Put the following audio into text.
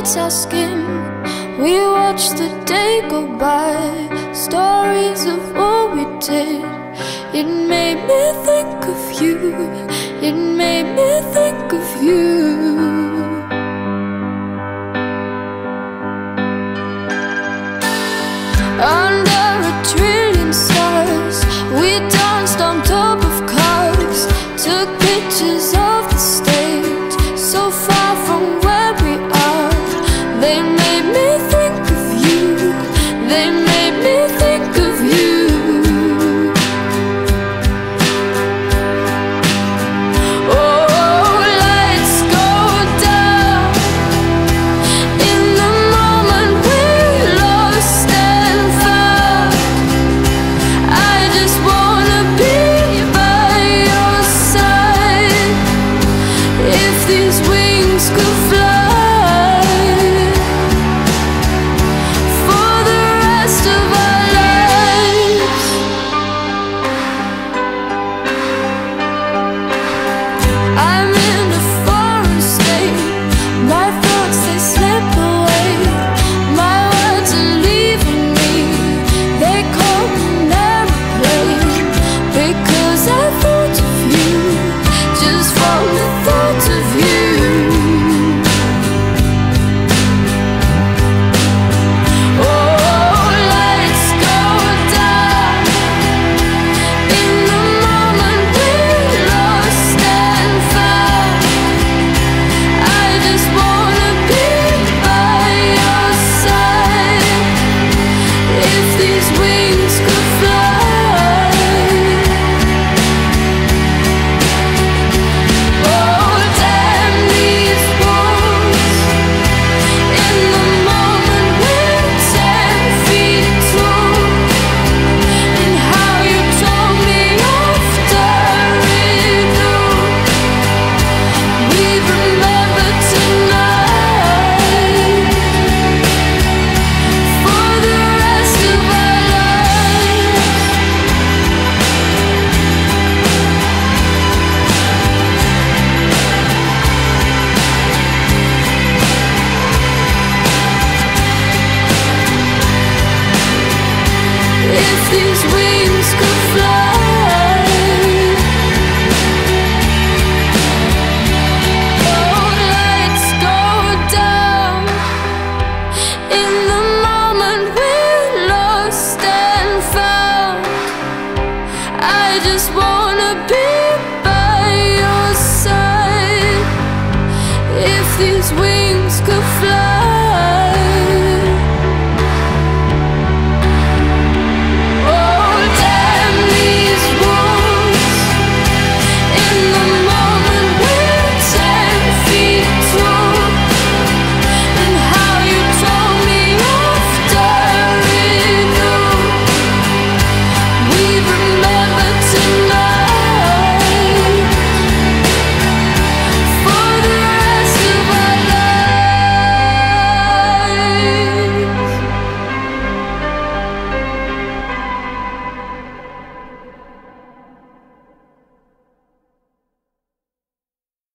bleeds our skin. We watch the day go by, stories of what we did. It made me think of you, it made me think of you. Under a trillion stars, we danced on top of cars, took pictures of the stage, so far from where we are. They made me think of you, they made me think of you. Oh, lights go down in the moment we're lost and found. I just wanna be by your side. If these wings could fly for the rest of our lives. I'm in a foreign state, my thoughts they slip away, my words are leaving me, they call me an airplane, because I thought of you, just from the thought of you. Oh, lights go down in the moment we're lost and found. I just wanna be by your side. If these wings could fly. Oh, damn these walls. In the moment we're 10 feet tall. And how you told me after it all. We remember tonight for the rest of our lives. If these wings could fly. Oh, lights go down in the moment we're lost and found. I just wanna be by your side. If these wings could fly.